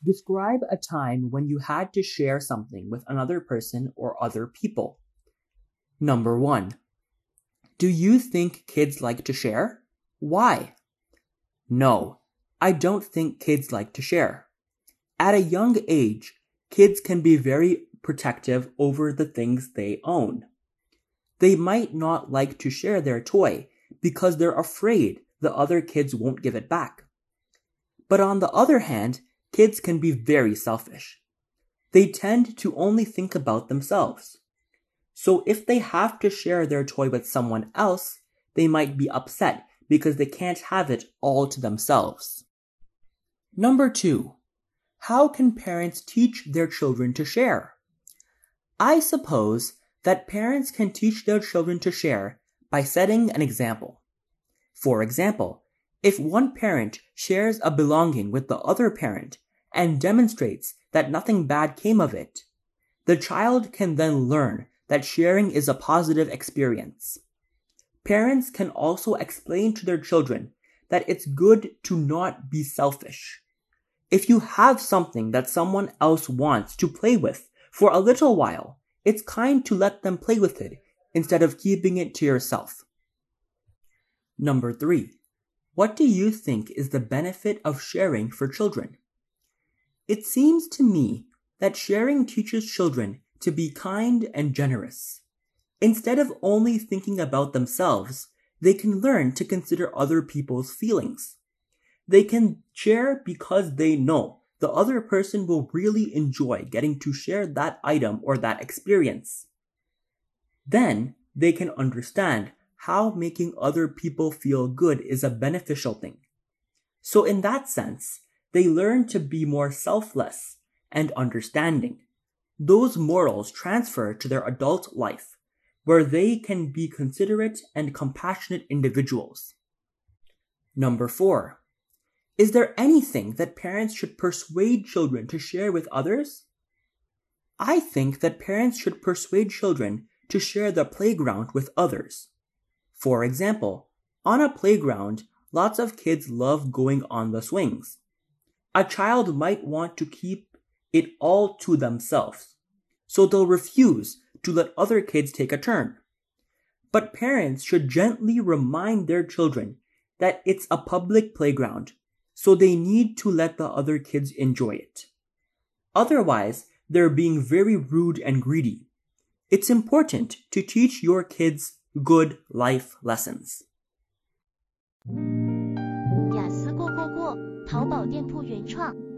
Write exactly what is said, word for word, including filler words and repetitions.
Describe a time when you had to share something with another person or other people. Number one. Do you think kids like to share? Why? No, I don't think kids like to share. At a young age, kids can be very protective over the things they own. They might not like to share their toy because they're afraid the other kids won't give it back. But on the other hand, kids can be very selfish. They tend to only think about themselves. So if they have to share their toy with someone else, they might be upset because they can't have it all to themselves. Number two, how can parents teach their children to share? I suppose that parents can teach their children to share by setting an example. For example, if one parent shares a belonging with the other parent and demonstrates that nothing bad came of it, the child can then learn that sharing is a positive experience. Parents can also explain to their children that it's good to not be selfish. If you have something that someone else wants to play with for a little while, it's kind to let them play with it instead of keeping it to yourself. Number three, what do you think is the benefit of sharing for children? It seems to me that sharing teaches children to be kind and generous. Instead of only thinking about themselves, they can learn to consider other people's feelings. They can share because they know the other person will really enjoy getting to share that item or that experience. Then they can understand how making other people feel good is a beneficial thing. So in that sense, they learn to be more selfless and understanding. Those morals transfer to their adult life, where they can be considerate and compassionate individuals. Number four. Is there anything that parents should persuade children to share with others? I think that parents should persuade children to share the playground with others. For example, on a playground, lots of kids love going on the swings. A child might want to keep it all to themselves, so they'll refuse to let other kids take a turn. But parents should gently remind their children that it's a public playground, so they need to let the other kids enjoy it. Otherwise, they're being very rude and greedy. It's important to teach your kids good life lessons. 雅思过过过，淘宝店铺原创。